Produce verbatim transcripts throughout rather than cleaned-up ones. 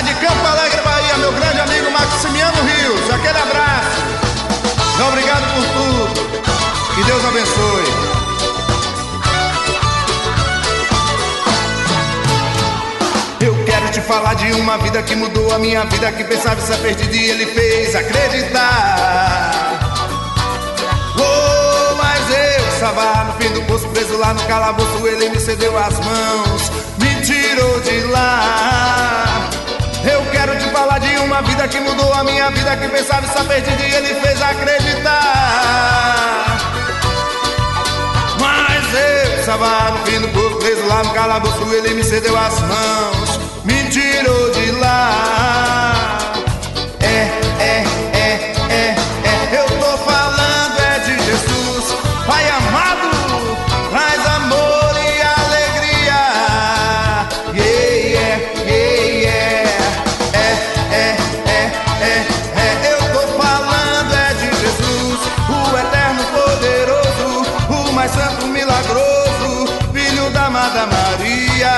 lá de Campo Alegre, Bahia, meu grande amigo Maximiano Rios. Aquele abraço. Obrigado por tudo. Que Deus abençoe. Eu quero te falar de uma vida que mudou a minha vida, que pensava estar perdida e ele fez acreditar. Oh, mas eu estava no fim do poço, preso lá no calabouço. Ele me cedeu as mãos, me tirou de lá. Eu quero te falar de uma vida que mudou a minha vida, que pensava estar perdida e ele fez acreditar. Mas eu estava no fim do poço, preso lá no calabouço. Ele me cedeu as mãos, me tirou de lá. É, é, é, é, é. Eu tô falando é de Jesus, Pai amado, traz amor e alegria. Yeah, yeah, yeah, yeah. É, é, é, é, é. Eu tô falando é de Jesus, o eterno poderoso, o mais santo milagroso, filho da amada Maria.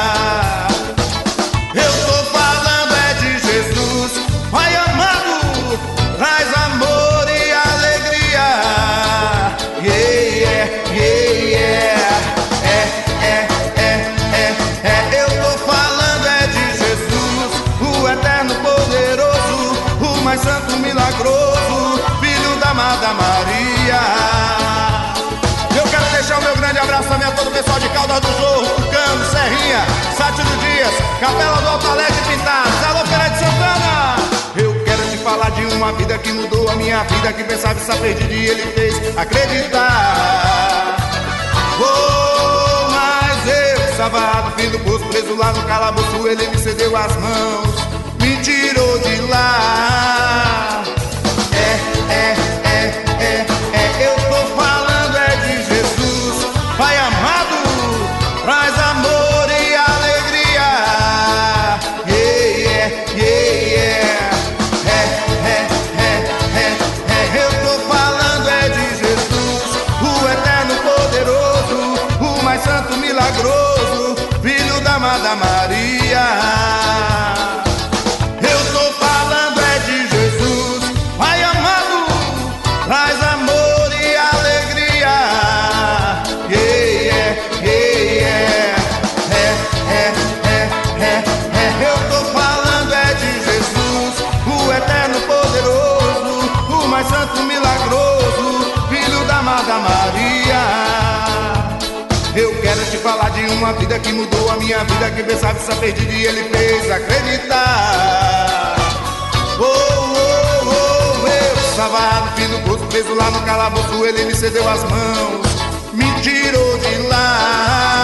Eu tô falando é de Jesus, Pai amado, traz amor e alegria. Yeah, yeah, yeah, yeah. É, é, é, é, é. Eu tô falando é de Jesus, o eterno poderoso, o mais santo milagroso, filho da amada Maria. Eu quero deixar o meu grande abraço também a todo o pessoal de Caldas do Jorro, Tucano, Serrinha, Sátiro Dias, Capela do Alto Alegre Pintados. Alô, Feira de Santana. Eu quero te falar de uma vida que mudou a minha vida, que pensava estar perdida e ele fez acreditar. Oh, mas eu estava no fim do poço, preso lá no calabouço. Ele me cedeu as mãos, me tirou de lá. É, é, é, é, é. Eu tô falando é de Jesus, Pai amado, traz amor e alegria. Yeah, yeah, yeah, yeah. É, é, é, é, é. Eu tô falando é de Jesus, o eterno poderoso, o mais santo milagroso, filho da amada Maria. Eu tô falando é de Jesus, Pai amado, traz amor e alegria. Yeah, yeah, yeah, yeah. É, é, é, é, é. Eu tô falando é de Jesus, o eterno poderoso, o mais santo milagroso, filho da amada Maria. Eu quero te falar de uma vida que mudou a minha vida, que pensava estar perdida e ele fez acreditar. Oh, oh, oh, eu estava no fim do poço, preso lá no calabouço. Ele me cedeu as mãos, me tirou de lá.